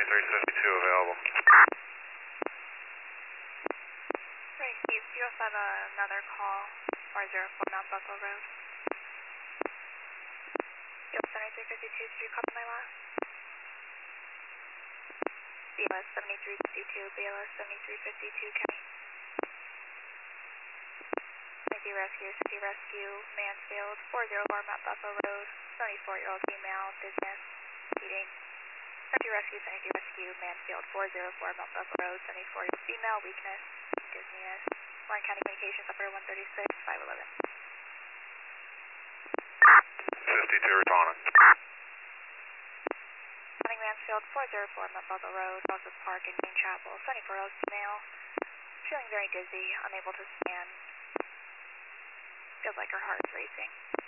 7352 available. Right, Steve, you also have another call, 404 Mount Buffalo Road. Field 7352, did you copy my last? BLS 7352, BLS 7352, Kenny. City Rescue, Mansfield, 404 Mount Buffalo Road, 74-year-old female, business, eating. City Rescue, Mansfield, 404 Mount Buffalo Road, 74-year-old female, weakness, dizziness. Warren County Communications, operator 136, 511. 52 responding. County Mansfield, 404 Mount Buffalo Road, Rosewood Park in Main Chapel, 74-year-old female, feeling very dizzy, unable to stand. Feels like her heart's racing.